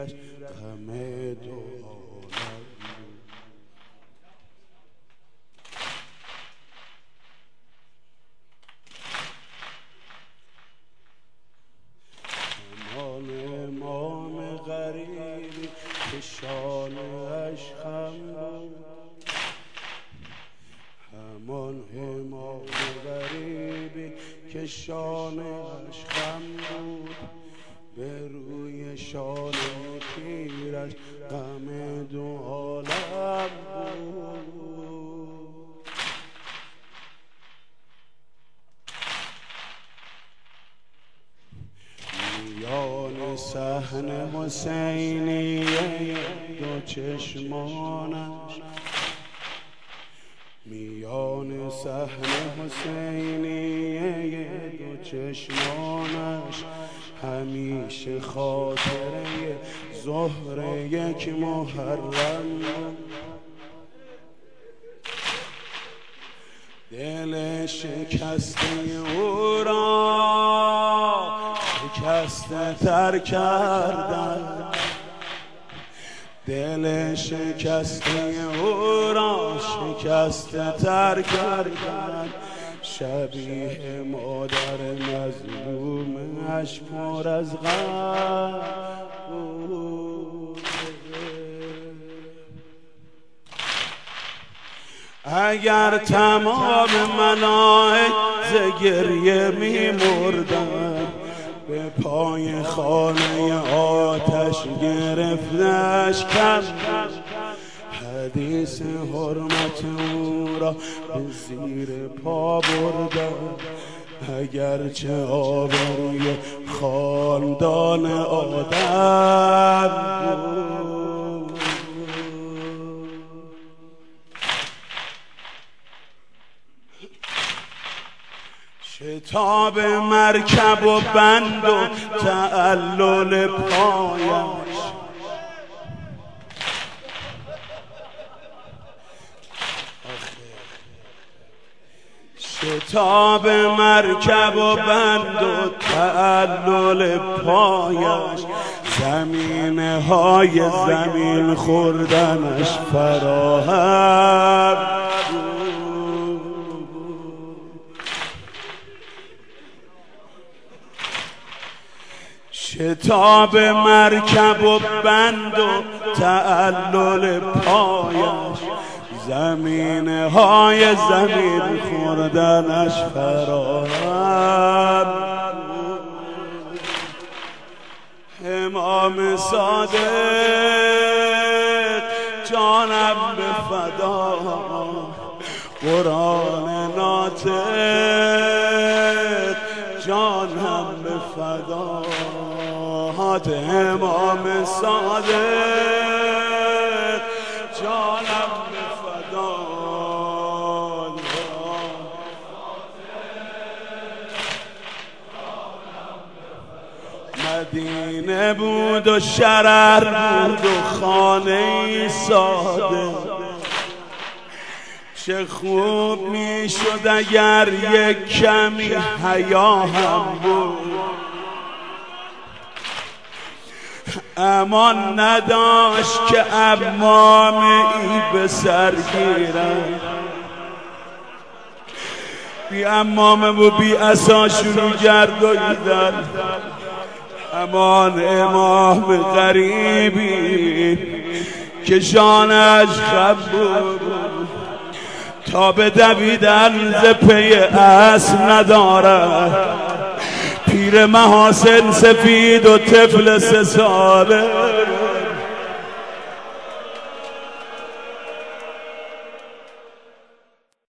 تیرش غم دو عالم همان امام غریبی که شانه‌اش خم بود، همان امام غریبی که شانه‌اش خم بود، به روی شانه تیرش غم دو عالم بود. میان صحن حسینیه دو چشمانش، میان صحن حسینیه دو چشمانش، همیشه خاطره ظهر یک محرم، دل شکسته او را شکسته تر کردن، دل شکسته او را شکسته تر کردن، شبیه مادر مظلومش پر از غم بود. اگر تمام ملائک ز گریه می مردن، به پای خانه آتش گرفتش کم، حدیث حرمت او را به زیر پا بردن، اگرچه آبروی خاندان آدم بود. شتاب مرکب و بند و تعلل پایش، شتاب مرکب و بند و تعلل پایش، زمینه های زمین خوردنش فراهم بود. شتاب مرکب و بند و تعلل پایش، زمینه های زمین خوردنش فراهم. امام صادق جانم به فدا، قرآن ناطق جانم به فدا، امام صادق جانم به فدا. مدینه بود و شرر بود و خانه ساده، چه خوب می شد اگر یک کمی حیا هم بود، امان نداشت که عمامه به سر گیرن، بی عمامه و بی عصا شروع گردیدن. امان امام غریبی که شانش خم بود، تا به دویدن ز پی اسب ندارد، پیر محاسن سفید و طفل 3 ساله.